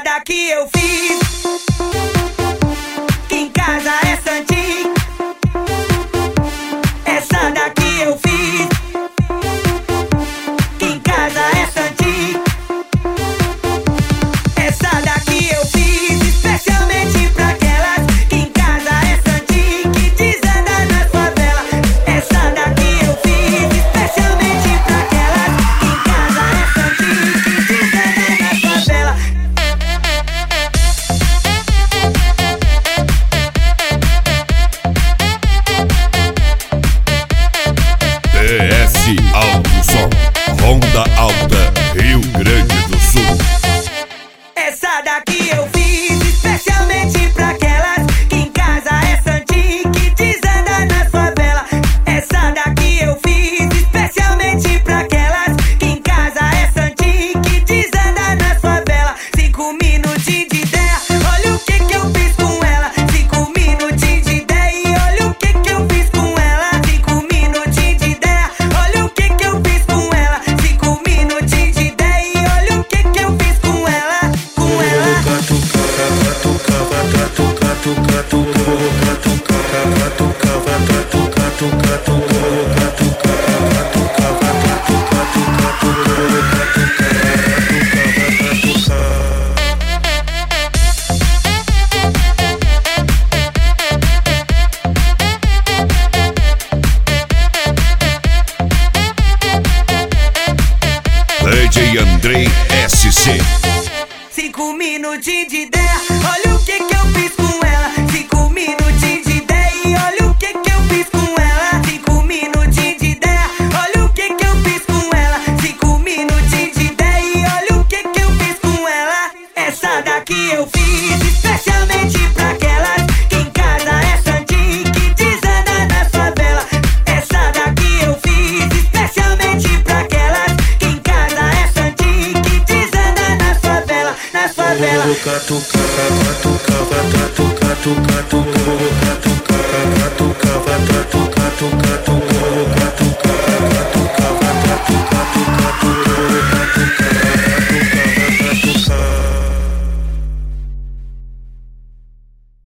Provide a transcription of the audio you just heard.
daqui eu fiz, que em casa é santinho. Essa daqui eu fiz, que em casa é santinho. Essa daqui eu fiz especialmente pra aquelas que em casa é santinho, que desanda na favela. Essa daqui eu fiz especialmente pra aquelas que em casa é santinho, que desanda na favela. TS Alto Som, Ronda Alta, Rio Grande do Sul. Essa daqui eu fiz especialmente pra aquelas que em casa é santinho, que desanda na favela. Essa daqui eu fiz especialmente pra aquelas que em casa é santinho, que desanda na favela. 5 minutinhos de ideia, olha o que eu fiz com ela. 5 minutinhos de ideia e olha o que eu fiz com ela. 5 minutinhos de ideia, olha o que eu fiz com ela. 5 minutinhos de ideia e olha o que eu fiz com ela. DJ Andrei SC. 5 minutinhos de ideia, olha o que eu fiz com ela. 5 minutinhos de ideia e olha o que eu fiz com ela. 5 minutinhos de ideia, olha o que eu fiz com ela. 5 minutinhos de ideia e olha o que eu fiz com ela. Essa daqui eu fiz especialmente pra aquelas que em casa é santinho, que desanda na favela. Essa daqui eu fiz especialmente pra aquelas que em casa é santinho, que desanda na favela. Na favela. Catuca,